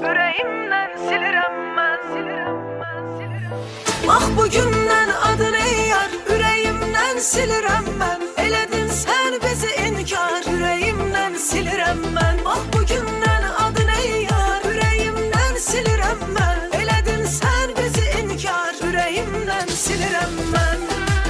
ürəyimdən silirəm mən. Bax bugündən adın ey yar, ürəyimdən silirəm mən. Elədin sən bizi inkar, ürəyimdən silirəm mən. Bax bugündən adın ey yar, ürəyimdən silirəm mən. Elədin sən bizi inkar, ürəyimdən silirəm mən.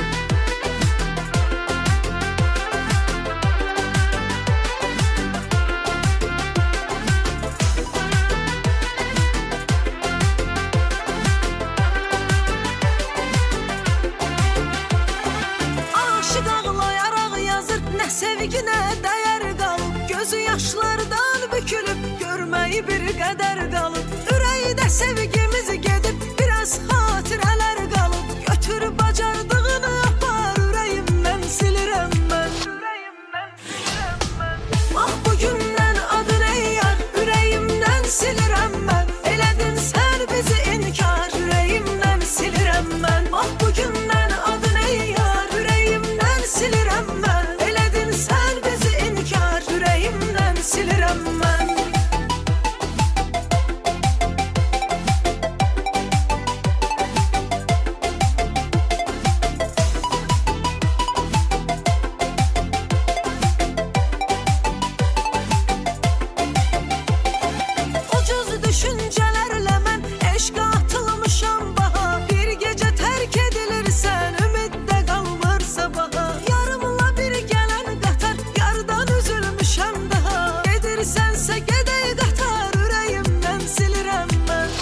Sevginə dəyər qalıb, gözü yaşlardan bükülüb, görməyi bir qədər qalıb. Ürəkdə sevgimiz gedib, biraz xatirələr qalıb. Götür bacardığını apar, ürəyimdən silirəm mən. Bax bugündən adın ey yar, ürəyimdən silirəm mən. Elədin sən bizi inkar, ürəyimdən silirəm mən. Bax bugündən adın ey yar, ürəyimdən silirəm mən. Sən bizi inkar, ürəyimdən silirəm mən. Ucuz düşüncələrlə mən eşqə atılmışam baha. Bir gecə tərk edilirsən, ümiddə qalmır sabaha. Yarımla bir gələn yardan üzülmüşəm daha. Gedirsənsə gedək qatar, ürəyimdən silirəm mən.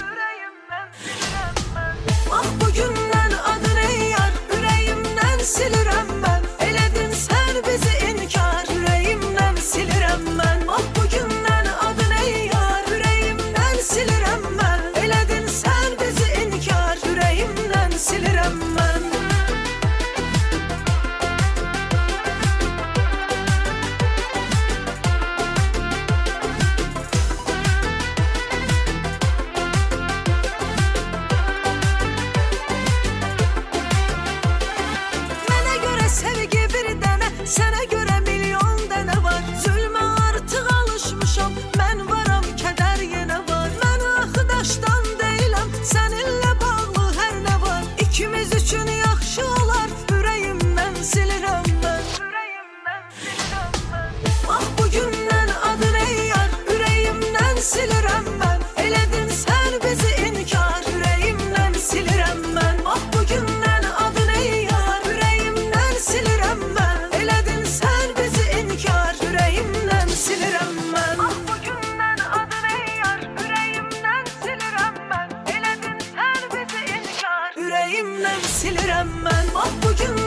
Bax bugündən adın ey yar, ürəyimdən silirəm mən. Elədin sən bizi inkar, ürəyimdən silirəm mən. Bax bugündən adın ey yar, ürəyimdən silirəm mən. Elədin sən bizi inkar, ürəyimdən silirəm mən. Sevgi bir dənə, sənə görə milyon dənə var. Zülmə artıq alışmışam, mən varam, kədər yenə var. Mən axdaşdan deyiləm, səninlə bağlı hər nə var. İkimiz üçün yaxşı olar, ürəyimdən silirəm mən. Bax bugündən adın ey yar, ürəyimdən silirəm mən. Elədin sən bizi inkar, ürəyimdən silirəm mən. Bax bugündən adın ey yar, ürəyimdən silirəm mən. Elədin sən bizi inkar, ürəyimdən silirəm mən. Bax bugündən adın ey yar, ürəyimdən silirəm mən. Elədin sən bizi inkar, ürəyimdən silirəm mən. Bax bugün